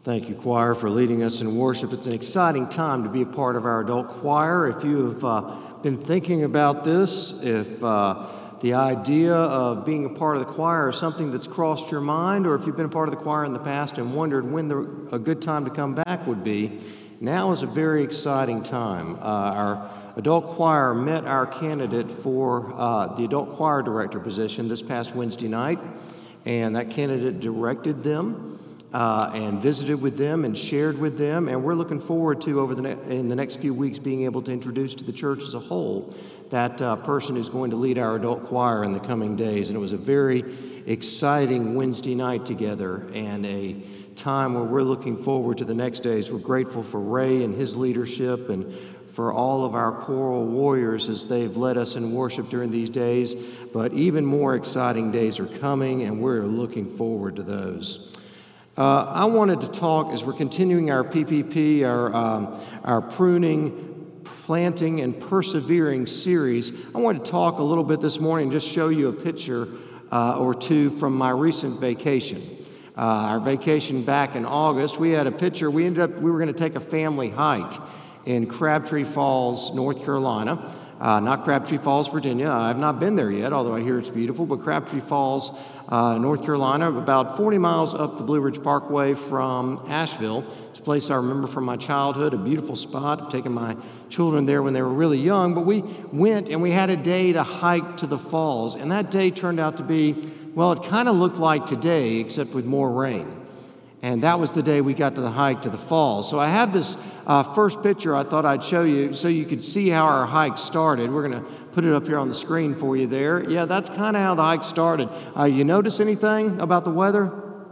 Thank you, choir, for leading us in worship. It's an exciting time to be a part of our adult choir. If you have been thinking about this, if the idea of being a part of the choir is something that's crossed your mind, or if you've been a part of the choir in the past and wondered when a good time to come back would be, now is a very exciting time. Our adult choir met our candidate for the adult choir director position this past Wednesday night, and that candidate directed them and visited with them and shared with them, and we're looking forward to in the next few weeks being able to introduce to the church as a whole that person who's going to lead our adult choir in the coming days. And it was a very exciting Wednesday night together and a time where we're looking forward to the next days. We're grateful for Ray and his leadership and for all of our choral warriors as they've led us in worship during these days. But even more exciting days are coming, and we're looking forward to those. I wanted to talk, as we're continuing our PPP, our pruning, planting, and persevering series, I wanted to talk a little bit this morning, just show you a picture or two from my recent vacation. Our vacation back in August, we had a picture. We were going to take a family hike in Crabtree Falls, North Carolina. Not Crabtree Falls, Virginia. I've not been there yet, although I hear it's beautiful, but Crabtree Falls, North Carolina, about 40 miles up the Blue Ridge Parkway from Asheville. It's a place I remember from my childhood, a beautiful spot. I've taken my children there when they were really young, but we went and we had a day to hike to the falls, and that day turned out to be, well, it kind of looked like today, except with more rain. And that was the day we got to the hike to the falls. So I have this first picture I thought I'd show you so you could see how our hike started. We're going to put it up here on the screen for you there. Yeah, that's kind of how the hike started. You notice anything about the weather?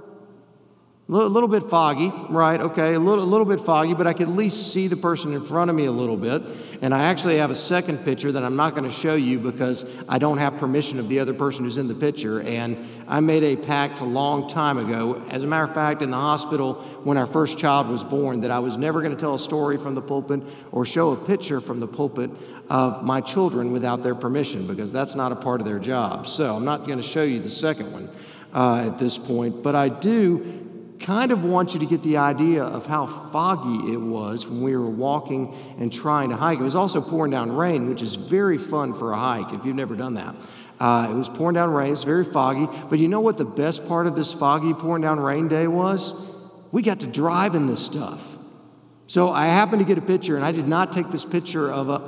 A little bit foggy, right? Okay, a little bit foggy, but I could at least see the person in front of me a little bit. And I actually have a second picture that I'm not going to show you because I don't have permission of the other person who's in the picture. And I made a pact a long time ago, as a matter of fact, in the hospital when our first child was born, that I was never going to tell a story from the pulpit or show a picture from the pulpit of my children without their permission, because that's not a part of their job. So I'm not going to show you the second one at this point, but I do kind of want you to get the idea of how foggy it was when we were walking and trying to hike. It was also pouring down rain, which is very fun for a hike if you've never done that. It was pouring down rain. It's very foggy. But you know what the best part of this foggy pouring down rain day was? We got to drive in this stuff. So I happened to get a picture, and I did not take this picture,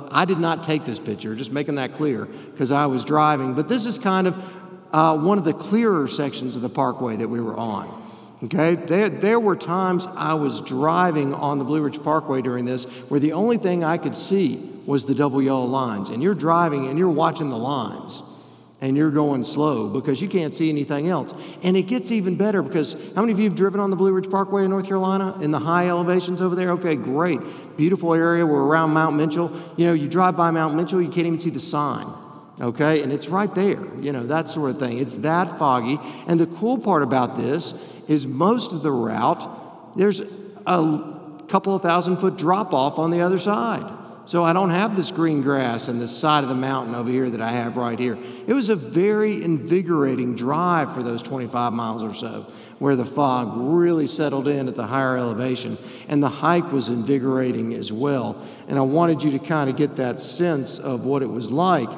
just making that clear, because I was driving. But this is kind of one of the clearer sections of the parkway that we were on. Okay, there were times I was driving on the Blue Ridge Parkway during this where the only thing I could see was the double yellow lines. And you're driving and you're watching the lines and you're going slow because you can't see anything else. And it gets even better because how many of you have driven on the Blue Ridge Parkway in North Carolina in the high elevations over there? Okay, great. Beautiful area. We're around Mount Mitchell. You know, you drive by Mount Mitchell, you can't even see the sign. Okay, and it's right there, you know, that sort of thing. It's that foggy. And the cool part about this is most of the route, there's a couple of 1,000-foot drop-off on the other side. So I don't have this green grass and this side of the mountain over here that I have right here. It was a very invigorating drive for those 25 miles or so, where the fog really settled in at the higher elevation. And the hike was invigorating as well. And I wanted you to kind of get that sense of what it was like.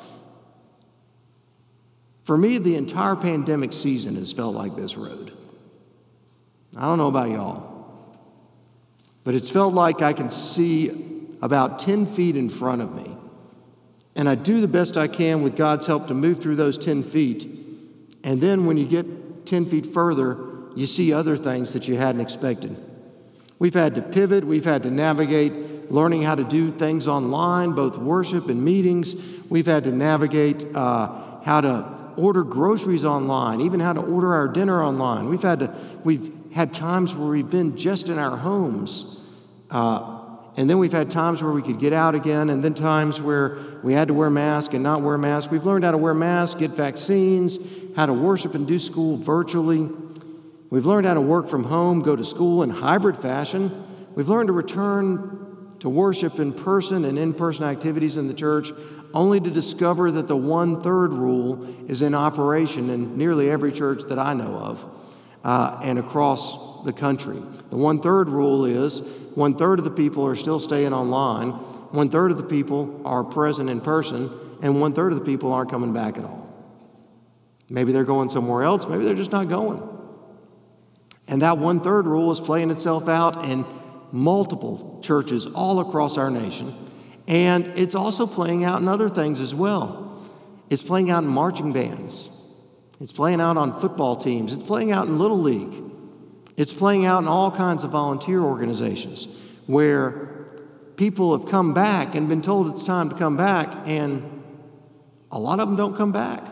For me, the entire pandemic season has felt like this road. I don't know about y'all, but it's felt like I can see about 10 feet in front of me. And I do the best I can with God's help to move through those 10 feet. And then when you get 10 feet further, you see other things that you hadn't expected. We've had to pivot. We've had to navigate learning how to do things online, both worship and meetings. We've had to navigate how to order groceries online, even how to order our dinner online. We've had times where we've been just in our homes, and then we've had times where we could get out again, and then times where we had to wear masks and not wear masks. We've learned how to wear masks, get vaccines, how to worship and do school virtually. We've learned how to work from home, go to school in hybrid fashion. We've learned to return to worship in person and in-person activities in the church, only to discover that the 1/3 rule is in operation in nearly every church that I know of and across across the country. The 1/3 rule is 1/3 of the people are still staying online, 1/3 of the people are present in person, and 1/3 of the people aren't coming back at all. Maybe they're going somewhere else, maybe they're just not going. And that 1/3 rule is playing itself out in multiple churches all across our nation. And it's also playing out in other things as well. It's playing out in marching bands. It's playing out on football teams. It's playing out in Little League. It's playing out in all kinds of volunteer organizations where people have come back and been told it's time to come back, and a lot of them don't come back.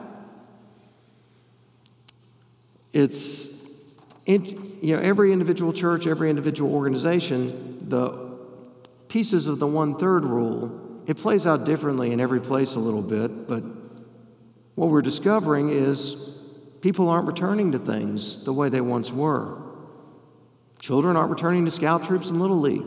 Every individual church, every individual organization, the pieces of the 1/3 rule, it plays out differently in every place a little bit, but what we're discovering is people aren't returning to things the way they once were. Children aren't returning to scout troops and Little League.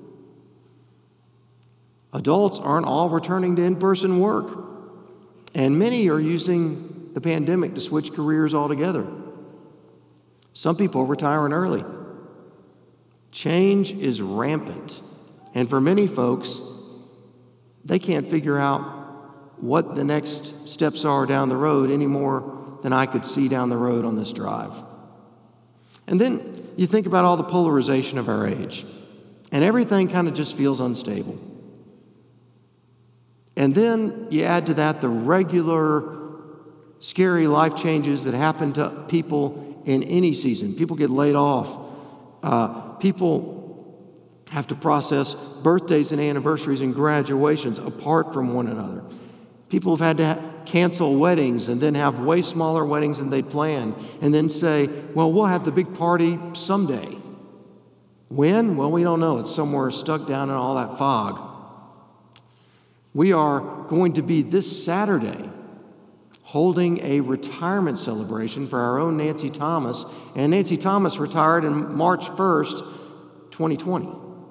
Adults aren't all returning to in-person work. And many are using the pandemic to switch careers altogether. Some people are retiring early. Change is rampant. And for many folks, they can't figure out what the next steps are down the road any more than I could see down the road on this drive. And then you think about all the polarization of our age, and everything kind of just feels unstable. And then you add to that the regular scary life changes that happen to people in any season. People get laid off. People have to process birthdays and anniversaries and graduations apart from one another. People have had to cancel weddings and then have way smaller weddings than they'd planned, and then say, well, we'll have the big party someday. When? Well, we don't know. It's somewhere stuck down in all that fog. We are going to be this Saturday holding a retirement celebration for our own Nancy Thomas. And Nancy Thomas retired on March 1st, 2020.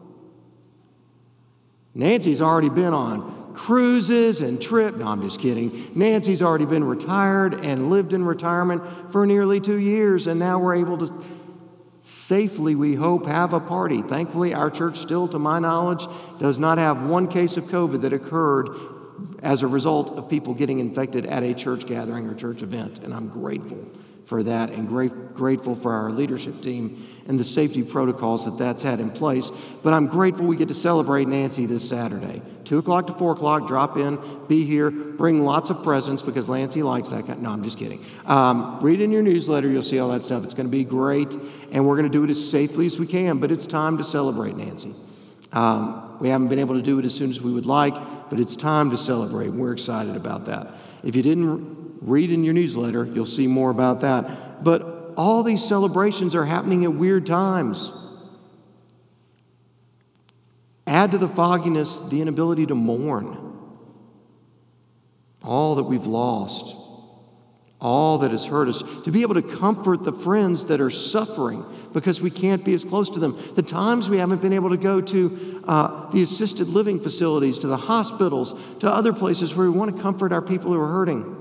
Nancy's already been on cruises and trips. No, I'm just kidding. Nancy's already been retired and lived in retirement for nearly 2 years, and now we're able to safely, we hope, have a party. Thankfully, our church still, to my knowledge, does not have one case of COVID that occurred as a result of people getting infected at a church gathering or church event, and I'm grateful for that and grateful for our leadership team and the safety protocols that that's had in place. But I'm grateful we get to celebrate Nancy this Saturday. 2 o'clock to 4 o'clock, drop in, be here, bring lots of presents because Nancy likes that kind. No, I'm just kidding. Read in your newsletter, you'll see all that stuff. It's going to be great, and we're going to do it as safely as we can, but it's time to celebrate Nancy. We haven't been able to do it as soon as we would like, but it's time to celebrate. We're excited about that. If you didn't read in your newsletter, you'll see more about that. But all these celebrations are happening at weird times. Add to the fogginess the inability to mourn all that we've lost, all that has hurt us, to be able to comfort the friends that are suffering because we can't be as close to them. The times we haven't been able to go to the assisted living facilities, to the hospitals, to other places where we want to comfort our people who are hurting.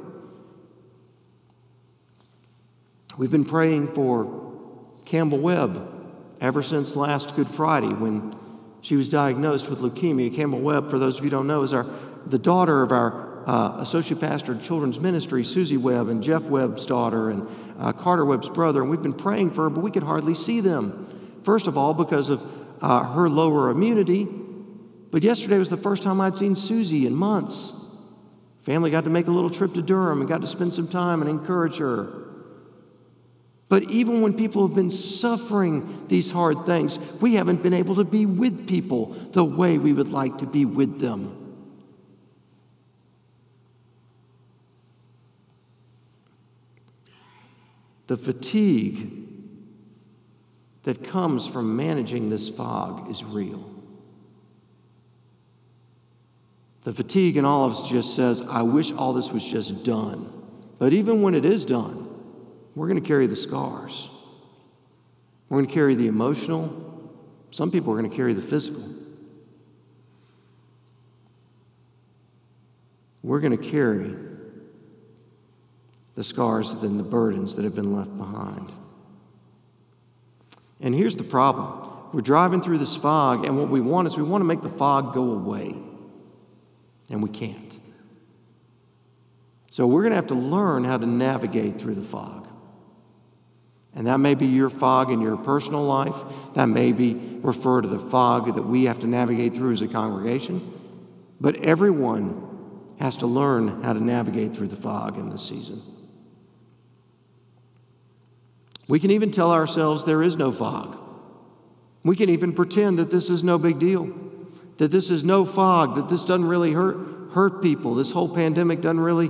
We've been praying for Campbell Webb ever since last Good Friday when she was diagnosed with leukemia. Campbell Webb, for those of you who don't know, is the daughter of our associate pastor of children's ministry, Susie Webb, and Jeff Webb's daughter, and Carter Webb's brother. And we've been praying for her, but we could hardly see them. First of all, because of her lower immunity. But yesterday was the first time I'd seen Susie in months. Family got to make a little trip to Durham and got to spend some time and encourage her. But even when people have been suffering these hard things, we haven't been able to be with people the way we would like to be with them. The fatigue that comes from managing this fog is real. The fatigue in all of us just says, I wish all this was just done. But even when it is done, we're going to carry the scars. We're going to carry the emotional. Some people are going to carry the physical. We're going to carry the scars and the burdens that have been left behind. And here's the problem. We're driving through this fog, and what we want is we want to make the fog go away. And we can't. So we're going to have to learn how to navigate through the fog. And that may be your fog in your personal life. That may be refer to the fog that we have to navigate through as a congregation. But everyone has to learn how to navigate through the fog in this season. We can even tell ourselves there is no fog. We can even pretend that this is no big deal, that this is no fog, that this doesn't really hurt people. This whole pandemic doesn't really,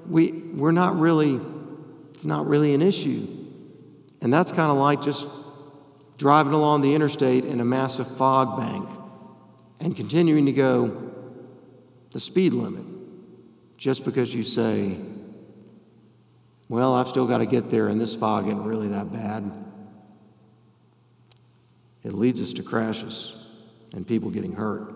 it's not really an issue. And that's kind of like just driving along the interstate in a massive fog bank and continuing to go the speed limit just because you say, well, I've still got to get there and this fog isn't really that bad. It leads us to crashes and people getting hurt.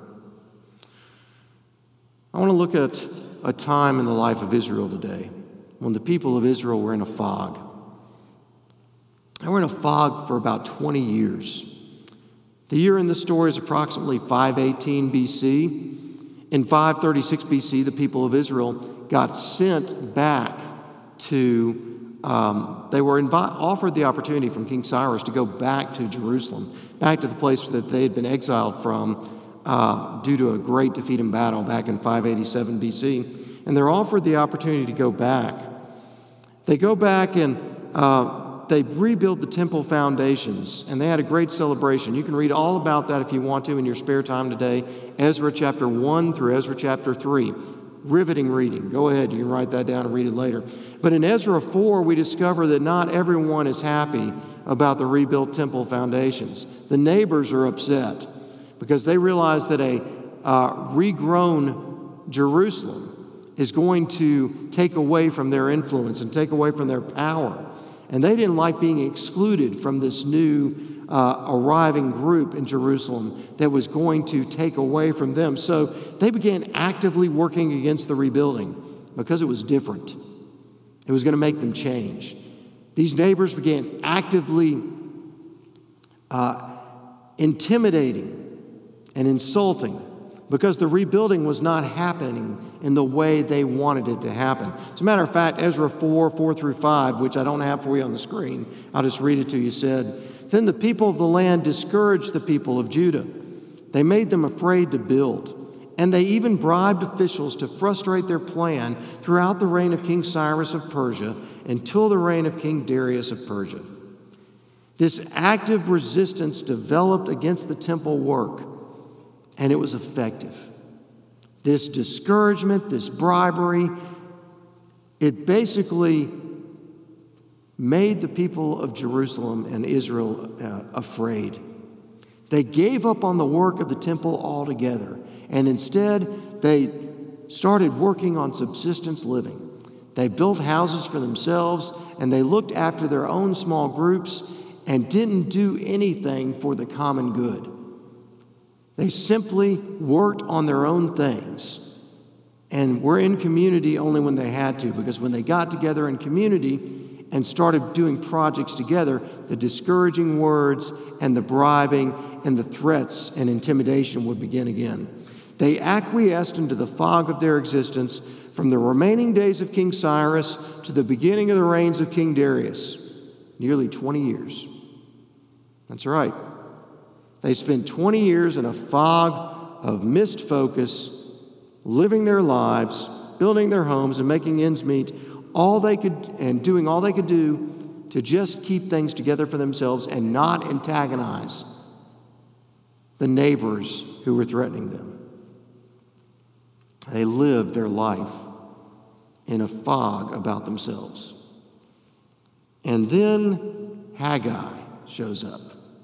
I want to look at a time in the life of Israel today when the people of Israel were in a fog. They were in a fog for about 20 years. The year in this story is approximately 518 BC. In 536 BC, the people of Israel got sent back to, they were offered the opportunity from King Cyrus to go back to Jerusalem, back to the place that they had been exiled from due to a great defeat in battle back in 587 BC. And they're offered the opportunity to go back. They go back and they rebuilt the temple foundations, and they had a great celebration. You can read all about that if you want to in your spare time today. Ezra chapter 1 through Ezra chapter 3. Riveting reading. Go ahead, you can write that down and read it later. But in Ezra 4, we discover that not everyone is happy about the rebuilt temple foundations. The neighbors are upset because they realize that a regrown Jerusalem is going to take away from their influence and take away from their power. And they didn't like being excluded from this new arriving group in Jerusalem that was going to take away from them. So they began actively working against the rebuilding because it was different. It was going to make them change. These neighbors began actively intimidating and insulting because the rebuilding was not happening in the way they wanted it to happen. As a matter of fact, Ezra 4 through 5, which I don't have for you on the screen, I'll just read it to you, said, "Then the people of the land discouraged the people of Judah. They made them afraid to build, and they even bribed officials to frustrate their plan throughout the reign of King Cyrus of Persia until the reign of King Darius of Persia. This active resistance developed against the temple work, and it was effective. This discouragement, this bribery, it basically made the people of Jerusalem and Israel afraid. They gave up on the work of the temple altogether, and instead they started working on subsistence living. They built houses for themselves, and they looked after their own small groups and didn't do anything for the common good. They simply worked on their own things and were in community only when they had to, because when they got together in community and started doing projects together, the discouraging words and the bribing and the threats and intimidation would begin again. They acquiesced into the fog of their existence from the remaining days of King Cyrus to the beginning of the reigns of King Darius, nearly 20 years. That's right. They spent 20 years in a fog of missed focus, living their lives, building their homes, and making ends meet, doing all they could do to just keep things together for themselves and not antagonize the neighbors who were threatening them. They lived their life in a fog about themselves. And then Haggai shows up.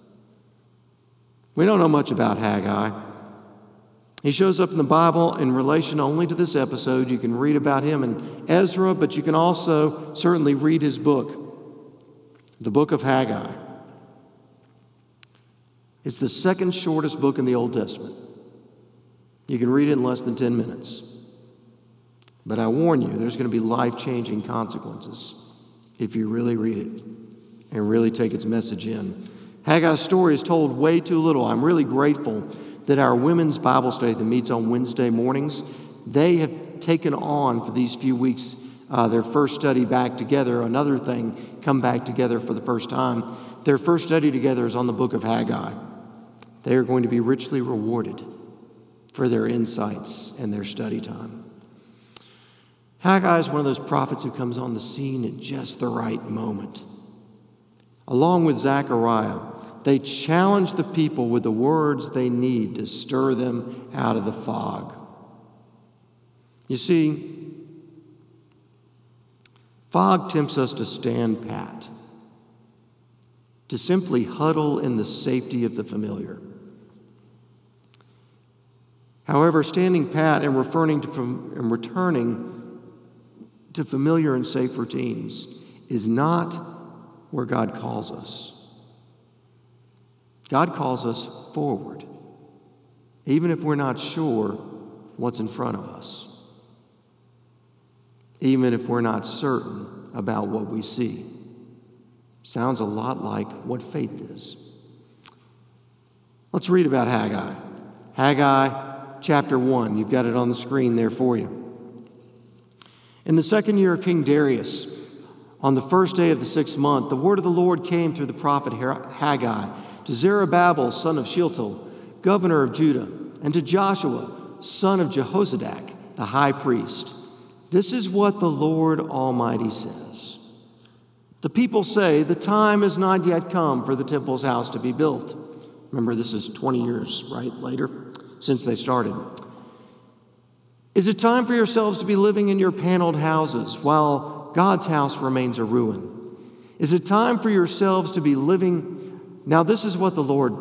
We don't know much about Haggai. He shows up in the Bible in relation only to this episode. You can read about him in Ezra, but you can also certainly read his book, the book of Haggai. It's the second shortest book in the Old Testament. You can read it in less than 10 minutes. But I warn you, there's going to be life-changing consequences if you really read it and really take its message in. Haggai's story is told way too little. I'm really grateful that our women's Bible study that meets on Wednesday mornings, they have taken on for these few weeks their first study back together. Another thing, come back together for the first time. Their first study together is on the book of Haggai. They are going to be richly rewarded for their insights and their study time. Haggai is one of those prophets who comes on the scene at just the right moment. Along with Zechariah, they challenge the people with the words they need to stir them out of the fog. You see, fog tempts us to stand pat, to simply huddle in the safety of the familiar. However, standing pat and returning to familiar and safe routines is not where God calls us. God calls us forward, even if we're not sure what's in front of us, even if we're not certain about what we see. Sounds a lot like what faith is. Let's read about Haggai. Haggai chapter 1. You've got it on the screen there for you. In the second year of King Darius, on the first day of the 6th month, the word of the Lord came through the prophet Haggai to Zerubbabel, son of Shealtiel, governor of Judah, and to Joshua, son of Jehozadak, the high priest. This is what the Lord Almighty says. The people say, the time has not yet come for the temple's house to be built. Remember, this is 20 years, right, later, since they started. Is it time for yourselves to be living in your paneled houses while God's house remains a ruin? Is it time for yourselves to be living? Now, this is what the Lord.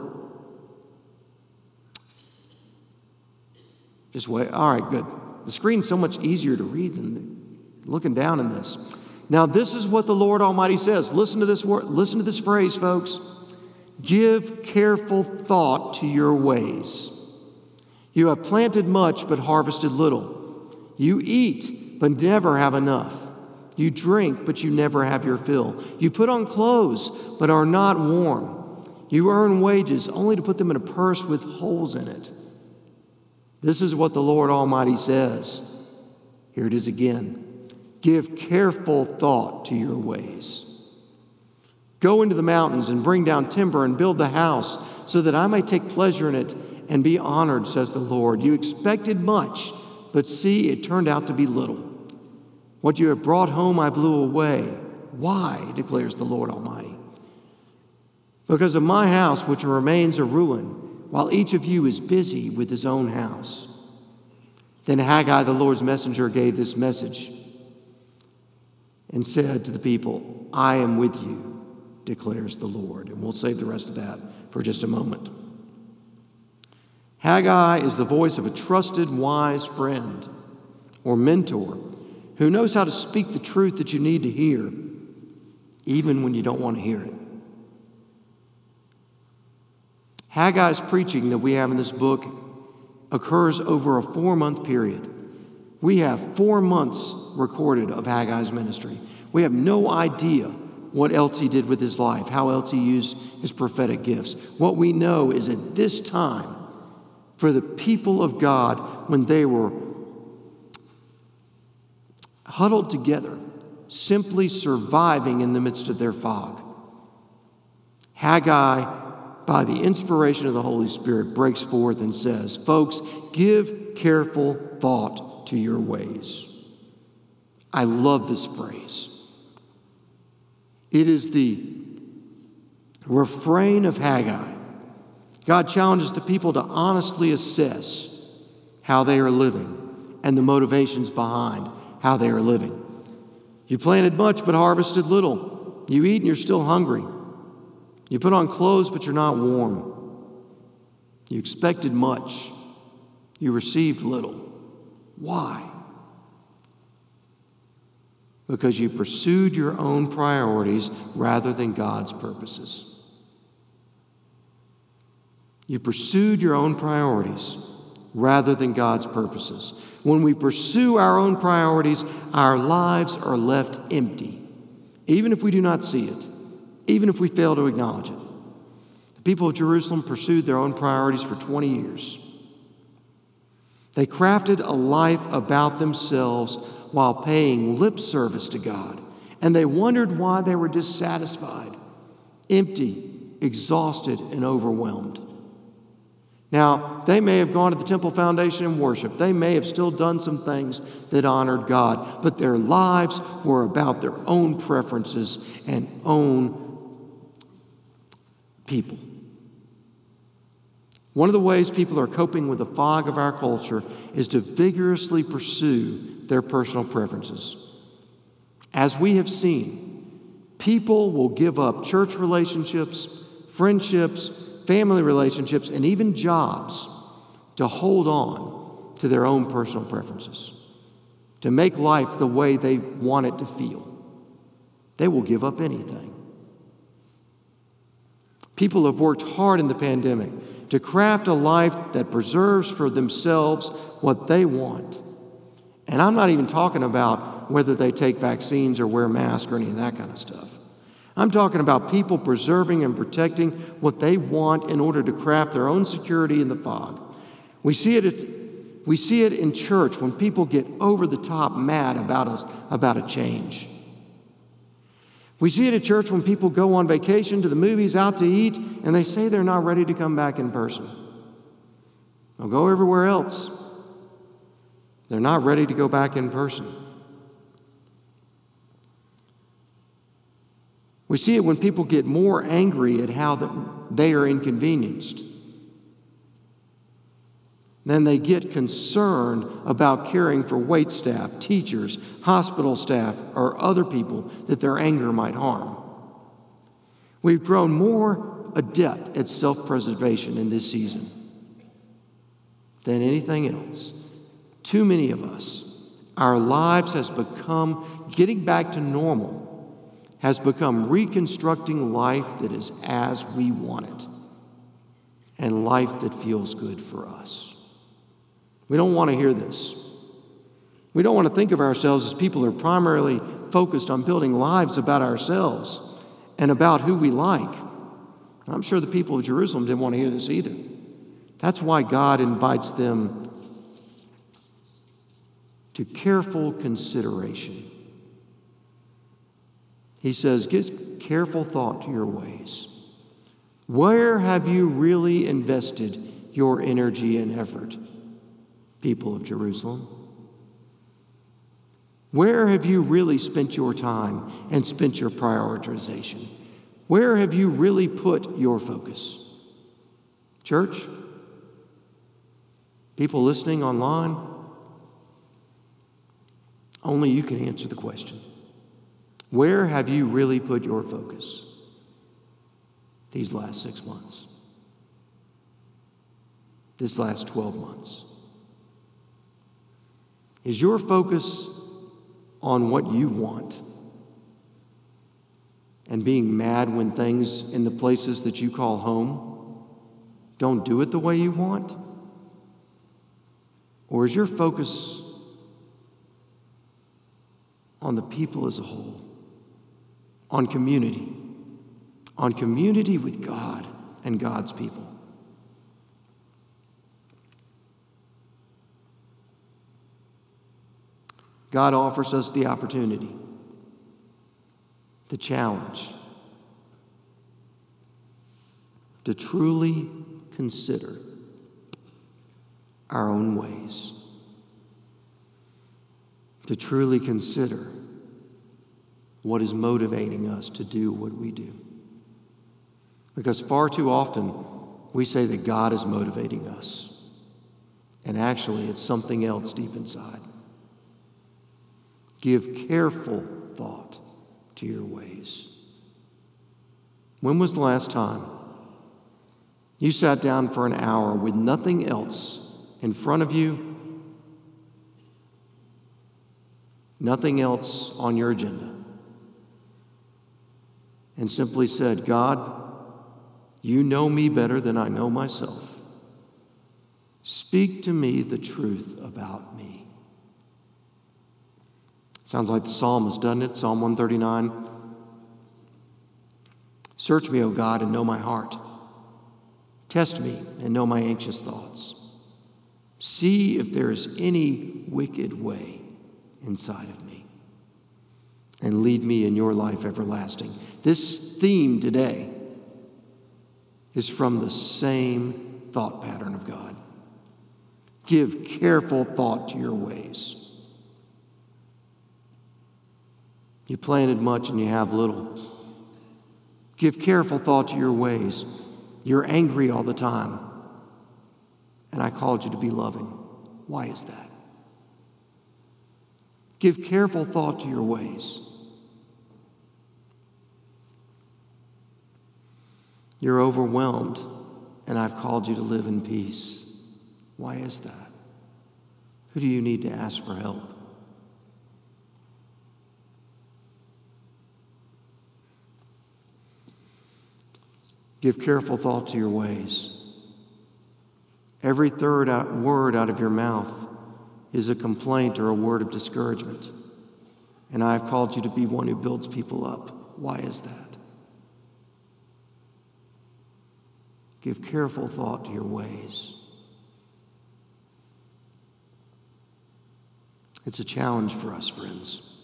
Just wait. All right, good. The screen's so much easier to read than looking down in this. Now, this is what the Lord Almighty says. Listen to this word. Listen to this phrase, folks. Give careful thought to your ways. You have planted much, but harvested little. You eat, but never have enough. You drink, but you never have your fill. You put on clothes, but are not warm. You earn wages only to put them in a purse with holes in it. This is what the Lord Almighty says. Here it is again. Give careful thought to your ways. Go into the mountains and bring down timber and build the house so that I may take pleasure in it and be honored, says the Lord. You expected much, but see, it turned out to be little. What you have brought home I blew away. Why, declares the Lord Almighty? Because of my house, which remains a ruin, while each of you is busy with his own house. Then Haggai, the Lord's messenger, gave this message and said to the people, I am with you, declares the Lord. And we'll save the rest of that for just a moment. Haggai is the voice of a trusted, wise friend or mentor who knows how to speak the truth that you need to hear, even when you don't want to hear it. Haggai's preaching that we have in this book occurs over a 4-month period. We have 4 months recorded of Haggai's ministry. We have no idea what else he did with his life, how else he used his prophetic gifts. What we know is at this time, for the people of God, when they were huddled together, simply surviving in the midst of their fog, Haggai, by the inspiration of the Holy Spirit, breaks forth and says, folks, give careful thought to your ways. I love this phrase. It is the refrain of Haggai. God challenges the people to honestly assess how they are living and the motivations behind how they are living. You planted much but harvested little. You eat and you're still hungry. You put on clothes but you're not warm. You expected much. You received little. Why? Because you pursued your own priorities rather than God's purposes. You pursued your own priorities rather than God's purposes. When we pursue our own priorities, our lives are left empty, even if we do not see it, even if we fail to acknowledge it. The people of Jerusalem pursued their own priorities for 20 years. They crafted a life about themselves while paying lip service to God, and they wondered why they were dissatisfied, empty, exhausted, and overwhelmed. Now, they may have gone to the temple foundation and worshiped. They may have still done some things that honored God, but their lives were about their own preferences and own people. One of the ways people are coping with the fog of our culture is to vigorously pursue their personal preferences. As we have seen, people will give up church relationships, friendships, family relationships, and even jobs to hold on to their own personal preferences, to make life the way they want it to feel. They will give up anything. People have worked hard in the pandemic to craft a life that preserves for themselves what they want. And I'm not even talking about whether they take vaccines or wear masks or any of that kind of stuff. I'm talking about people preserving and protecting what they want in order to craft their own security in the fog. We see it in church when people get over the top mad about a change. We see it at church when people go on vacation, to the movies, out to eat, and they say they're not ready to come back in person. They'll go everywhere else. They're not ready to go back in person. We see it when people get more angry at how they are inconvenienced. Then they get concerned about caring for waitstaff, teachers, hospital staff, or other people that their anger might harm. We've grown more adept at self-preservation in this season than anything else. Too many of us, our lives has become, getting back to normal, has become reconstructing life that is as we want it, and life that feels good for us. We don't want to hear this. We don't want to think of ourselves as people who are primarily focused on building lives about ourselves and about who we like. I'm sure the people of Jerusalem didn't want to hear this either. That's why God invites them to careful consideration. He says, give careful thought to your ways. Where have you really invested your energy and effort, people of Jerusalem? Where have you really spent your time and spent your prioritization? Where have you really put your focus? Church? People listening online? Only you can answer the question. Where have you really put your focus these last 6 months? This last 12 months? Is your focus on what you want and being mad when things in the places that you call home don't do it the way you want? Or is your focus on the people as a whole, on community with God and God's people? God offers us the opportunity, the challenge, to truly consider our own ways, to truly consider what is motivating us to do what we do. Because far too often, we say that God is motivating us, and actually it's something else deep inside. Give careful thought to your ways. When was the last time you sat down for an hour with nothing else in front of you, nothing else on your agenda, and simply said, God, you know me better than I know myself. Speak to me the truth about me. Sounds like the psalmist, doesn't it? Psalm 139. Search me, O God, and know my heart. Test me and know my anxious thoughts. See if there is any wicked way inside of me, and lead me in your life everlasting. This theme today is from the same thought pattern of God. Give careful thought to your ways. You planted much and you have little. Give careful thought to your ways. You're angry all the time, and I called you to be loving. Why is that? Give careful thought to your ways. You're overwhelmed, and I've called you to live in peace. Why is that? Who do you need to ask for help? Give careful thought to your ways. Every third word out of your mouth is a complaint or a word of discouragement. And I have called you to be one who builds people up. Why is that? Give careful thought to your ways. It's a challenge for us, friends.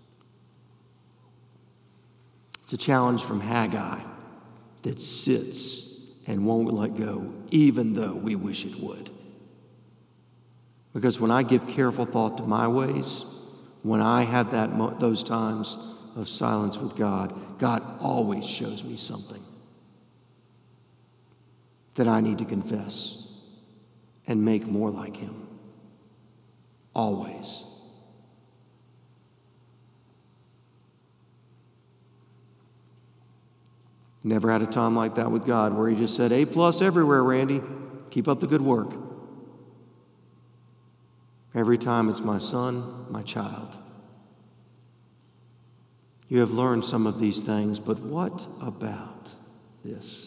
It's a challenge from Haggai that sits and won't let go, even though we wish it would. Because when I give careful thought to my ways, when I have those times of silence with God, God always shows me something that I need to confess and make more like Him. Always. Never had a time like that with God where He just said, A+ everywhere, Randy. Keep up the good work. Every time it's my son, my child. You have learned some of these things, but what about this?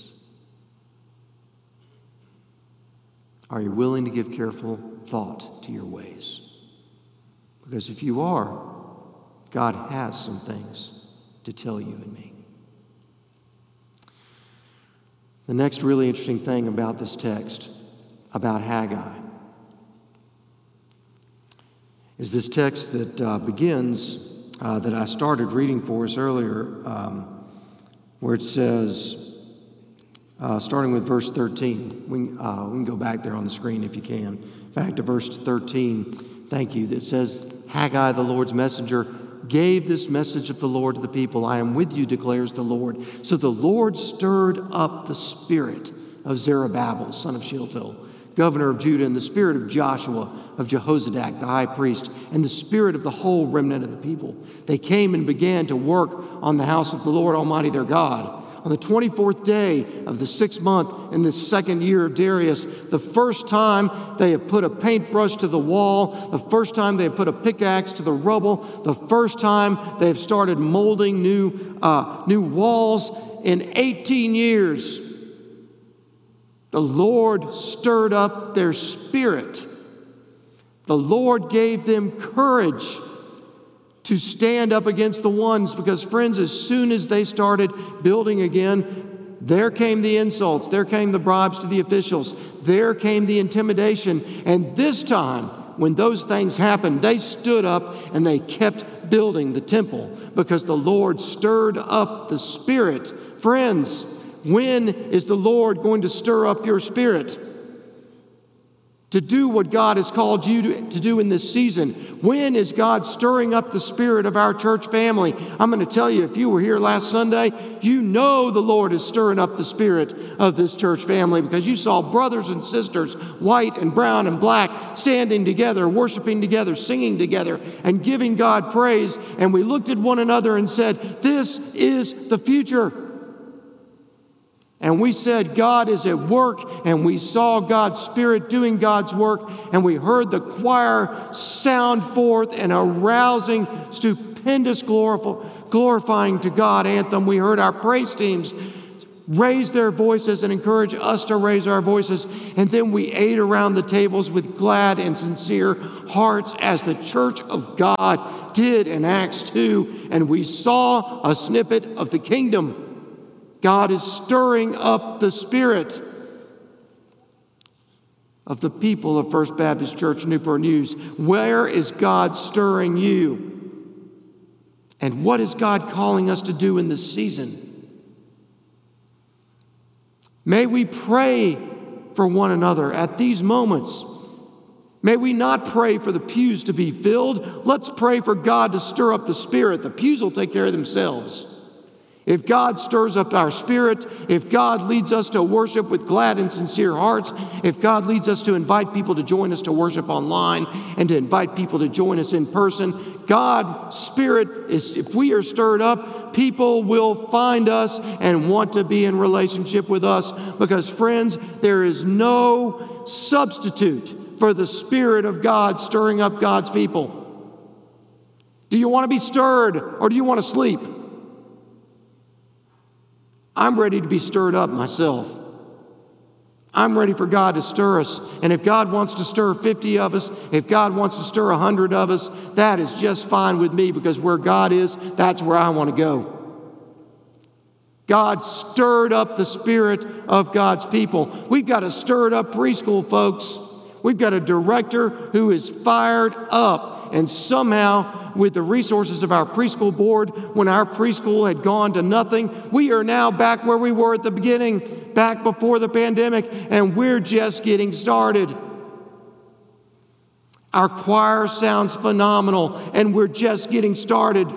Are you willing to give careful thought to your ways? Because if you are, God has some things to tell you and me. The next really interesting thing about this text, about Haggai, is this text that begins, that I started reading for us earlier, where it says, starting with verse 13. We can go back there on the screen if you can. Back to verse 13. Thank you. It says, Haggai, the Lord's messenger, gave this message of the Lord to the people. I am with you, declares the Lord. So the Lord stirred up the spirit of Zerubbabel, son of Shealtiel, governor of Judah, and the spirit of Joshua, of Jehozadak, the high priest, and the spirit of the whole remnant of the people. They came and began to work on the house of the Lord Almighty their God. On the 24th day of the 6th month in the 2nd year of Darius, the first time they have put a paintbrush to the wall, the first time they have put a pickaxe to the rubble, the first time they have started molding new walls in 18 years, the Lord stirred up their spirit. The Lord gave them courage to stand up against the ones, because, friends, as soon as they started building again, there came the insults, there came the bribes to the officials, there came the intimidation. And this time, when those things happened, they stood up and they kept building the temple because the Lord stirred up the spirit. Friends, when is the Lord going to stir up your spirit to do what God has called you to do in this season? When is God stirring up the spirit of our church family? I'm going to tell you, if you were here last Sunday, you know the Lord is stirring up the spirit of this church family, because you saw brothers and sisters, white and brown and black, standing together, worshiping together, singing together, and giving God praise. And we looked at one another and said, this is the future. And we said, God is at work, and we saw God's Spirit doing God's work, and we heard the choir sound forth an arousing, stupendous, glorifying to God anthem. We heard our praise teams raise their voices and encourage us to raise our voices. And then we ate around the tables with glad and sincere hearts, as the church of God did in Acts 2, and we saw a snippet of the kingdom. God is stirring up the Spirit. of the people of First Baptist Church Newport News. Where is God stirring you? And what is God calling us to do in this season? May we pray for one another at these moments. May we not pray for the pews to be filled. Let's pray for God to stir up the Spirit. The pews will take care of themselves. If God stirs up our spirit, if God leads us to worship with glad and sincere hearts, if God leads us to invite people to join us to worship online and to invite people to join us in person, God's Spirit is, if we are stirred up, people will find us and want to be in relationship with us. Because, friends, there is no substitute for the Spirit of God stirring up God's people. Do you want to be stirred or do you want to sleep? I'm ready to be stirred up myself. I'm ready for God to stir us. And if God wants to stir 50 of us, if God wants to stir 100 of us, that is just fine with me, because where God is, that's where I want to go. God stirred up the spirit of God's people. We've got a stirred up preschool, folks. We've got a director who is fired up. And somehow, with the resources of our preschool board, when our preschool had gone to nothing, we are now back where we were at the beginning, back before the pandemic, and we're just getting started. Our choir sounds phenomenal, and we're just getting started.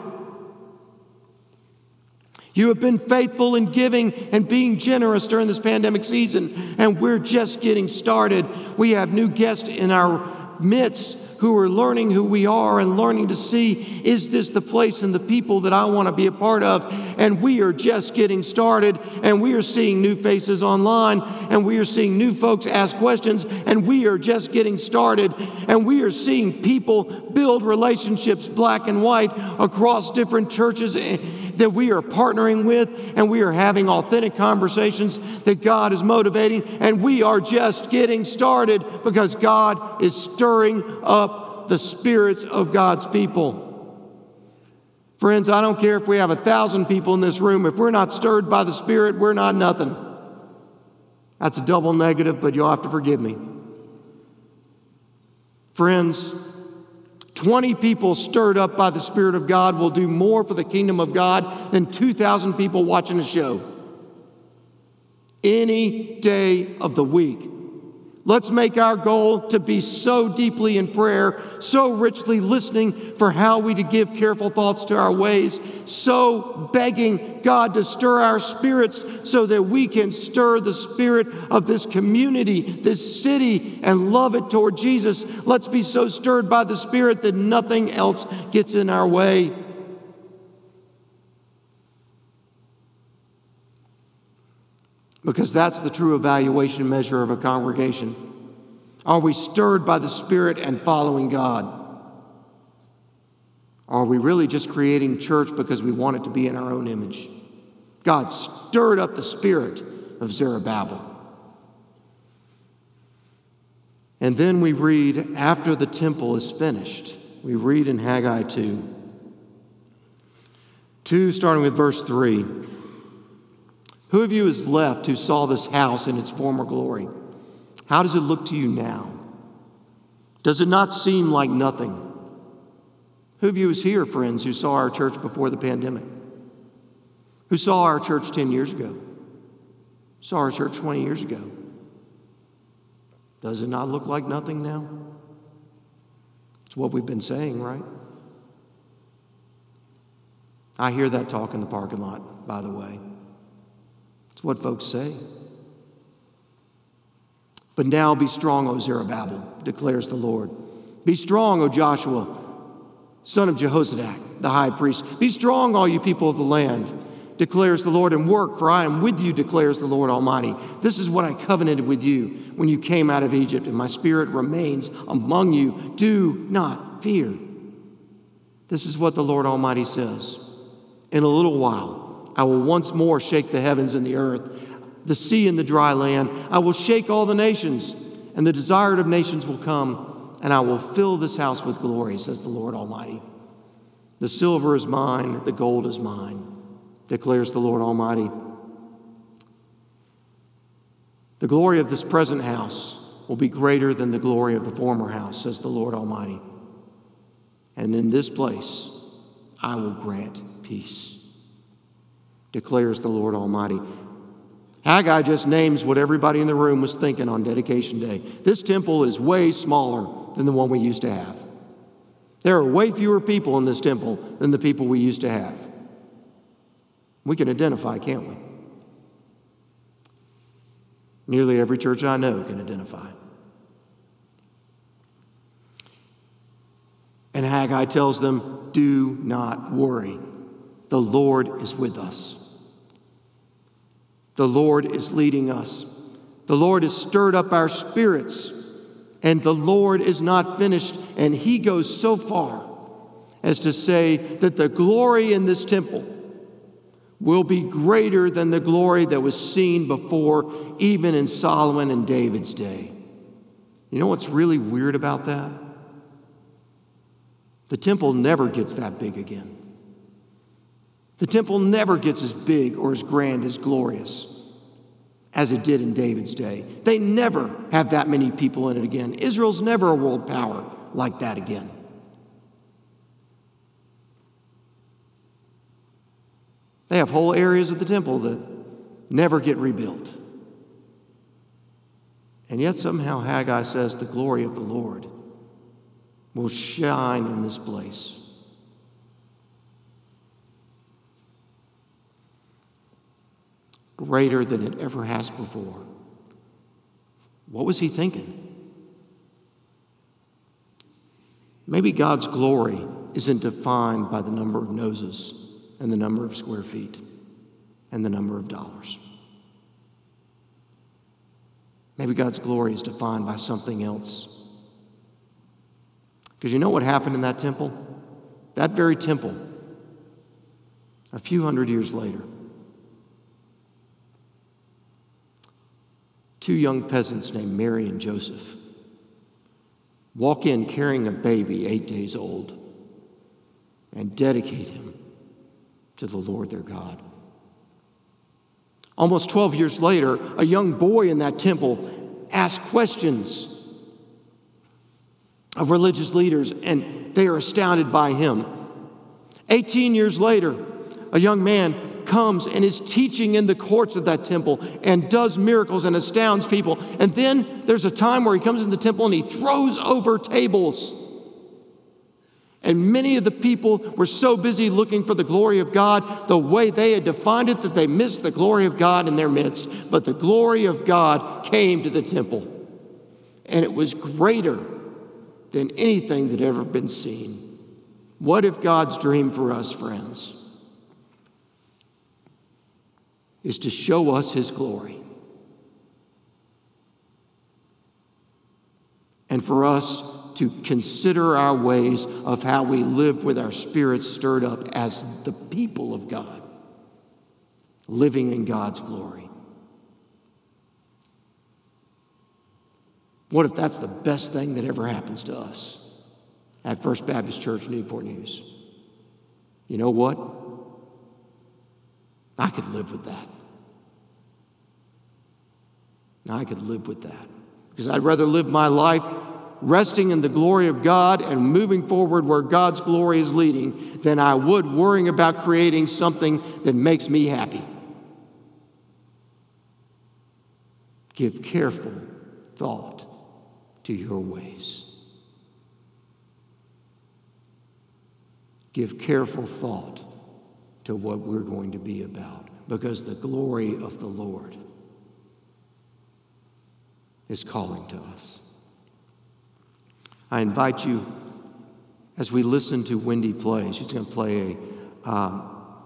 You have been faithful in giving and being generous during this pandemic season, and we're just getting started. We have new guests in our midst who are learning who we are and learning to see, is this the place and the people that I want to be a part of? And we are just getting started, and we are seeing new faces online, and we are seeing new folks ask questions, and we are just getting started. And we are seeing people build relationships, black and white, across different churches that we are partnering with, and we are having authentic conversations that God is motivating, and we are just getting started because God is stirring up the spirits of God's people. Friends, I don't care if we have 1,000 people in this room. If we're not stirred by the Spirit, we're not nothing. That's a double negative, but you'll have to forgive me. Friends, 20 people stirred up by the Spirit of God will do more for the kingdom of God than 2,000 people watching a show any day of the week. Let's make our goal to be so deeply in prayer, so richly listening for how we to give careful thoughts to our ways, so begging God to stir our spirits so that we can stir the spirit of this community, this city, and love it toward Jesus. Let's be so stirred by the Spirit that nothing else gets in our way. Because that's the true evaluation measure of a congregation. Are we stirred by the Spirit and following God? Or are we really just creating church because we want it to be in our own image? God stirred up the spirit of Zerubbabel. And then we read, after the temple is finished, we read in Haggai 2, starting with verse 3. Who of you is left who saw this house in its former glory? How does it look to you now? Does it not seem like nothing? Who of you is here, friends, who saw our church before the pandemic? Who saw our church 10 years ago? Saw our church 20 years ago? Does it not look like nothing now? It's what we've been saying, right? I hear that talk in the parking lot, by the way. It's what folks say. But now be strong, O Zerubbabel, declares the Lord. Be strong, O Joshua, son of Jehozadak, the high priest. Be strong, all you people of the land, declares the Lord, and work, for I am with you, declares the Lord Almighty. This is what I covenanted with you when you came out of Egypt, and my spirit remains among you. Do not fear. This is what the Lord Almighty says. In a little while, I will once more shake the heavens and the earth, the sea and the dry land. I will shake all the nations, and the desired of nations will come, and I will fill this house with glory, says the Lord Almighty. The silver is mine, the gold is mine, declares the Lord Almighty. The glory of this present house will be greater than the glory of the former house, says the Lord Almighty. And in this place I will grant peace, declares the Lord Almighty. Haggai just names what everybody in the room was thinking on dedication day. This temple is way smaller than the one we used to have. There are way fewer people in this temple than the people we used to have. We can identify, can't we? Nearly every church I know can identify. And Haggai tells them, do not worry. The Lord is with us. The Lord is leading us. The Lord has stirred up our spirits. And the Lord is not finished. And he goes so far as to say that the glory in this temple will be greater than the glory that was seen before, even in Solomon and David's day. You know what's really weird about that? The temple never gets that big again. The temple never gets as big or as grand, as glorious as it did in David's day. They never have that many people in it again. Israel's never a world power like that again. They have whole areas of the temple that never get rebuilt. And yet somehow Haggai says the glory of the Lord will shine in this place. Greater than it ever has before. What was he thinking? Maybe God's glory isn't defined by the number of noses and the number of square feet and the number of dollars. Maybe God's glory is defined by something else. Because you know what happened in that temple? That very temple, a few hundred years later, two young peasants named Mary and Joseph walk in carrying a baby 8 days old and dedicate him to the Lord their God. Almost 12 years later, a young boy in that temple asked questions of religious leaders, and they are astounded by him. 18 years later, a young man comes and is teaching in the courts of that temple and does miracles and astounds people. And then there's a time where he comes in the temple and he throws over tables. And many of the people were so busy looking for the glory of God, the way they had defined it, that they missed the glory of God in their midst. But the glory of God came to the temple, and it was greater than anything that had ever been seen. What if God's dream for us, friends, is to show us his glory, and for us to consider our ways of how we live with our spirits stirred up as the people of God, living in God's glory? What if that's the best thing that ever happens to us at First Baptist Church, Newport News? You know what? I could live with that. I could live with that. Because I'd rather live my life resting in the glory of God and moving forward where God's glory is leading than I would worrying about creating something that makes me happy. Give careful thought to your ways. Give careful thought to what we're going to be about, because the glory of the Lord is calling to us. I invite you, as we listen to Wendy play, she's going to play a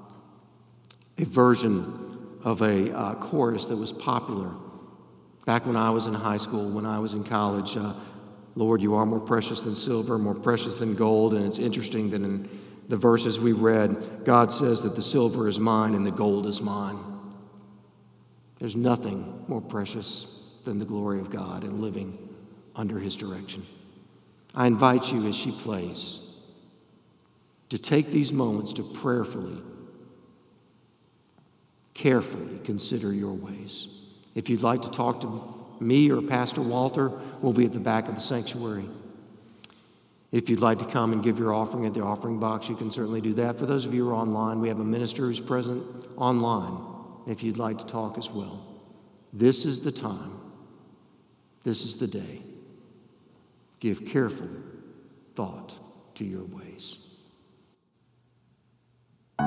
version of a chorus that was popular back when I was in high school, when I was in college. Lord, you are more precious than silver, more precious than gold. And it's interesting that in the verses we read, God says that the silver is mine and the gold is mine. There's nothing more precious than the glory of God and living under his direction. I invite you, as she plays, to take these moments to prayerfully, carefully consider your ways. If you'd like to talk to me or Pastor Walter will be at the back of the sanctuary. If you'd like to come and give your offering at the offering box, you can certainly do that. For those of you who are online, we have a minister who's present online if you'd like to talk as well. This is the time. This is the day. Give careful thought to your ways.